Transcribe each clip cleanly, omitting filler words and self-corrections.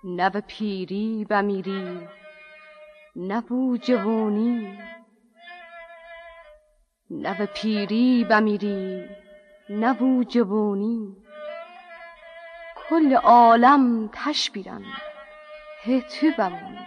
نه به پیری بمیری نه بو جوانی، نه به پیری بمیری نه بو جوانی. کل عالم تشبیرن هی تو بمونی.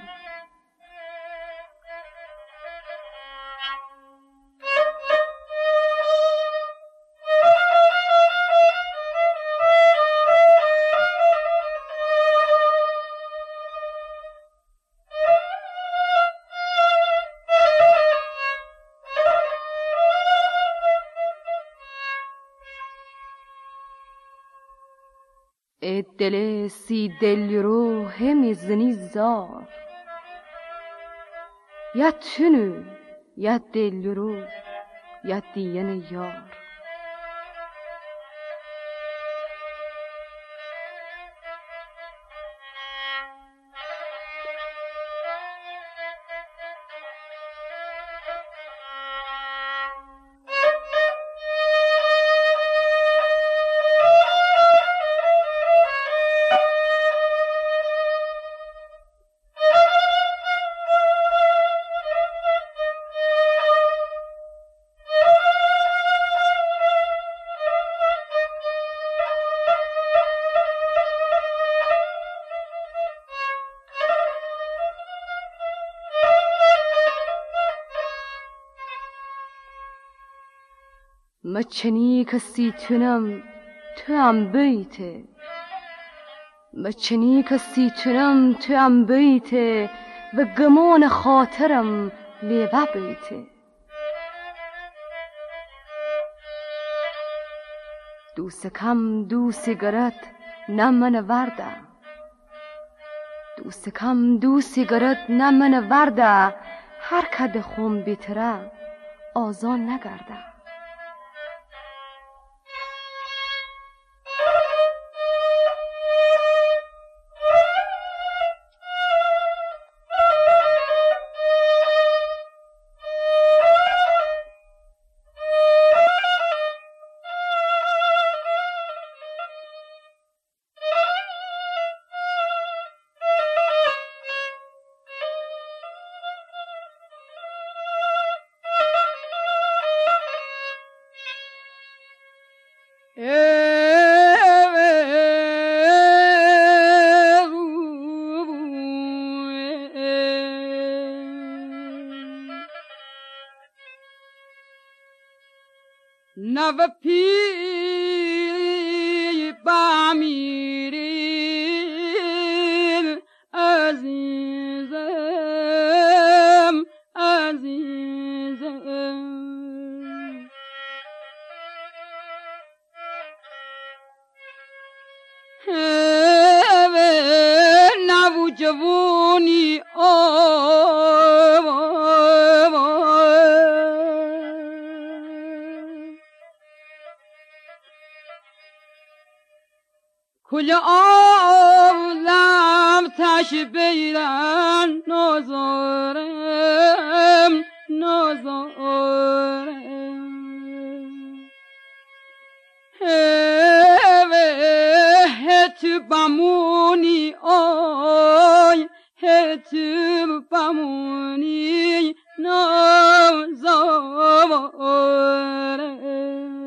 ای دل سی دل رو همی زنی زار، یا تونو یا دل رو یا دیین یار. مچنی کسی تونم تو هم بیته، مچنی کسی تونم تو هم بیته و گمان خاطرم لیوه بیته. دوست کم دوست گرد نه من ورده، دوست کم دوست گرد نه من ورده. هر کد خون بیتره آزان نگرده. نه به پی بمیری عزیزم عزیزم. نه بو جوانی کل عالم تشبیرن نازارم نازارم. تو بمونی آی تو بمونی نازارم.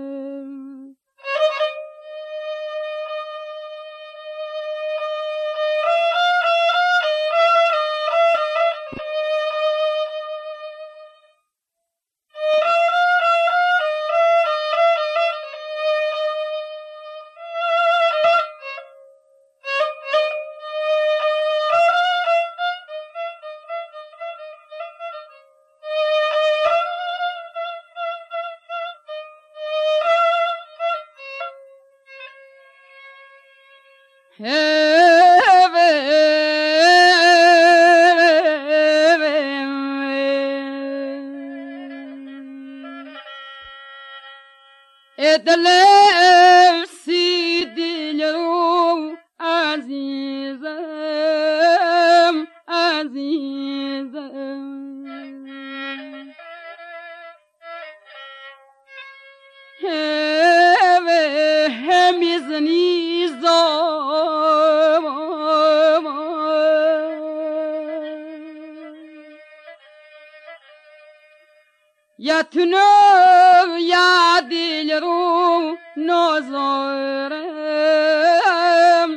دل سی دل رو عزیزم عزیزم. همیزنی زار یتنو یا دل رو نازارم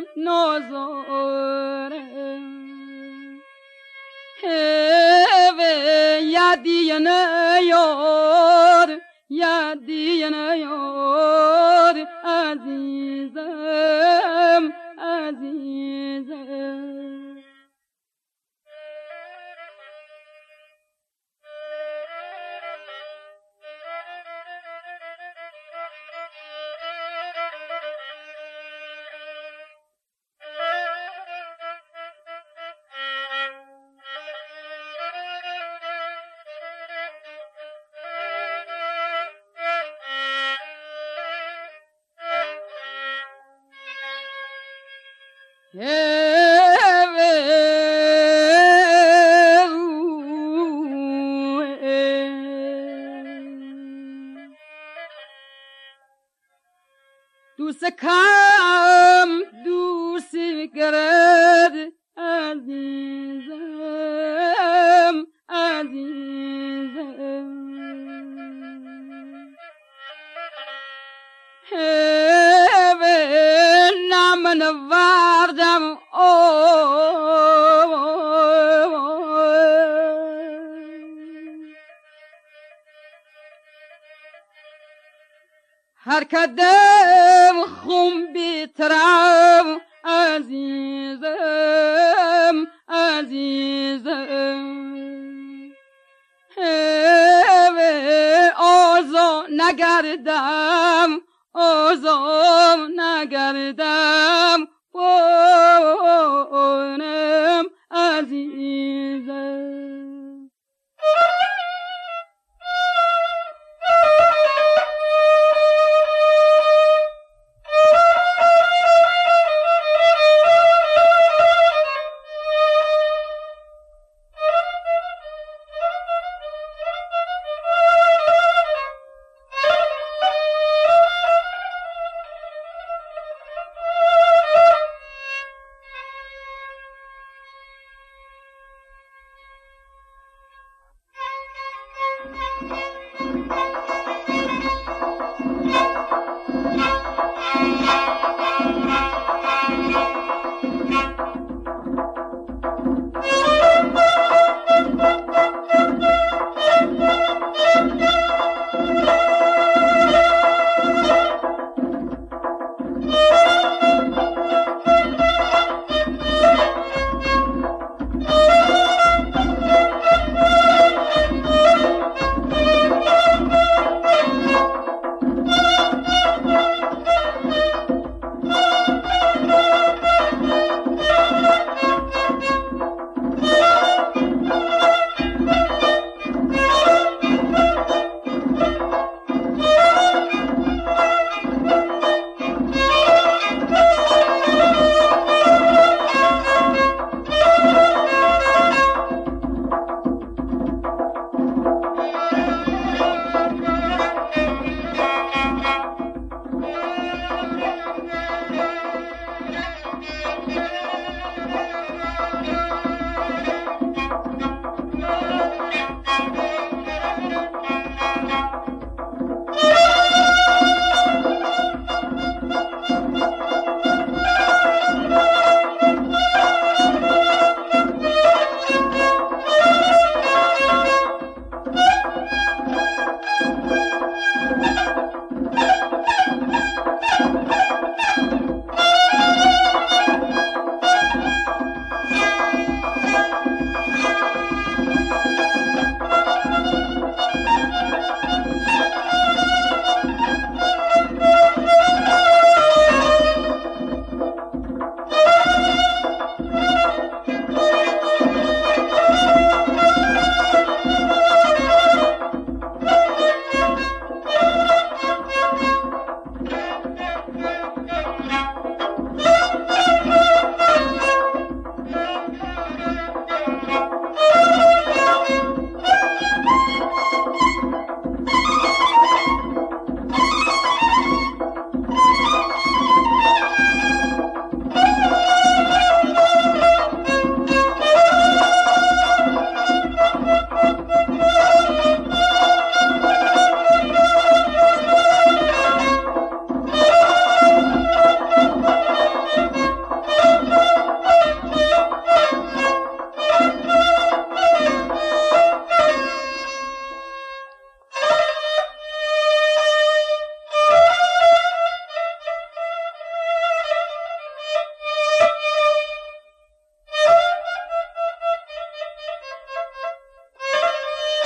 یا دیانه یار عزیزم دوست کم دوست گرد عزیزم نمن وردم هر کدم خون بیترم عزیزم آزا نگردم بانم عزیزم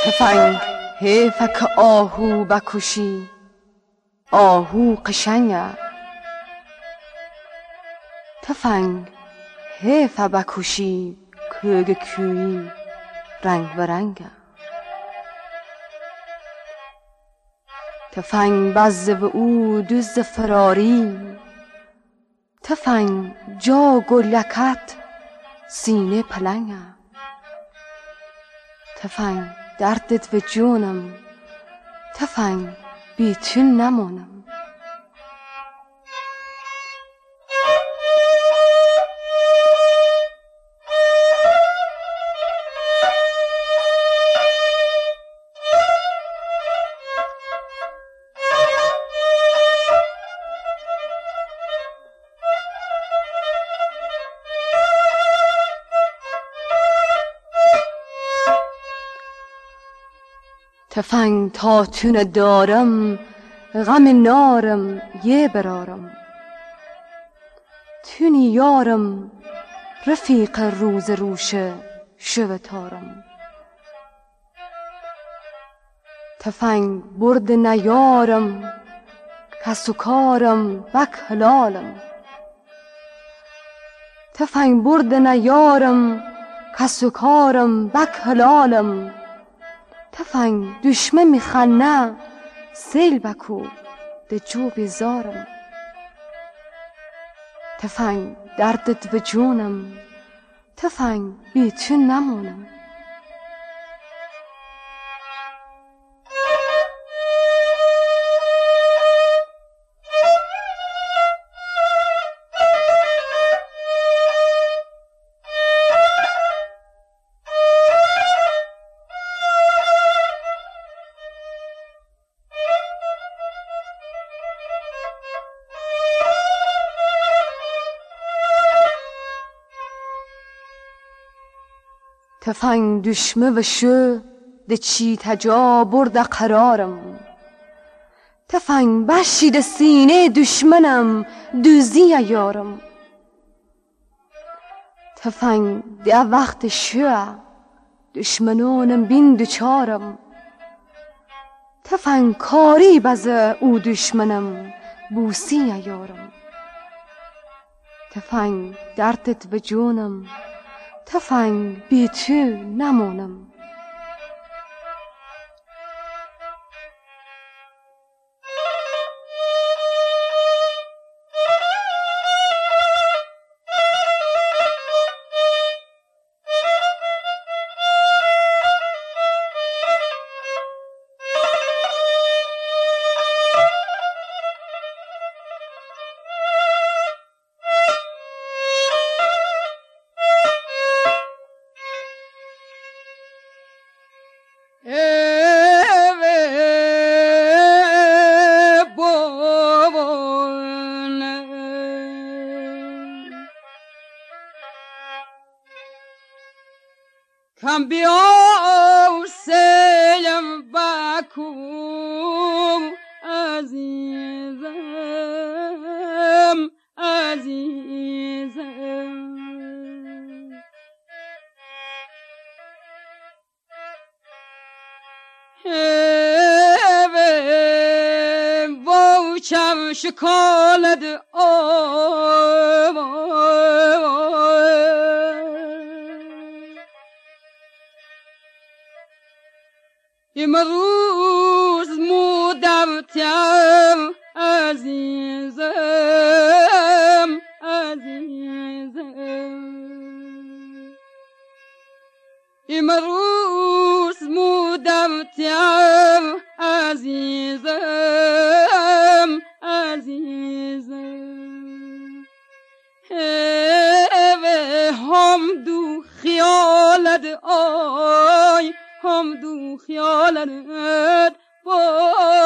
تفنگ حیفه که آهو بکشی، آهو قشنگه. تفنگ حیفه بکشی، کوگ کویی رنگ برنگه. تفنگ بزه و او دوز فراری، تفنگ جا گلکت سینه پلنگه. تفنگ دردت و جونم، تفنگ بی تو نمونم. تفنگ تا تونه دارم، غم نارم یه برارم. تونی یارم رفیق روز روشه شو تارم. تفنگ برد نیارم، کس و کارم بک حلالم. تفنگ برد نیارم، کس و کارم بک حلالم. تفنگ دشمه میخنه، سیل بکو ده جو بیزارم. تفنگ دردت و جونم، تفنگ بی تو نمونم. تفنگ دشمه و شو ده چی تجا برد قرارم. تفنگ بشید سینه دشمنم، دوزی یارم. تفنگ ده وقت شو دشمنانم بین دوچارم. تفنگ کاری بزه او دشمنم، بوسی یارم. تفنگ دردت به جونم، تفنگ بی تو نمونم. کم بیا سیم بکوم عزیزم عزیزم. چم شکالد امروز مودم تیم عزیزم عزیزم. امروز مودم تیم عزیزم عزیزم. هم دو خیالت آی هم دو خیالت با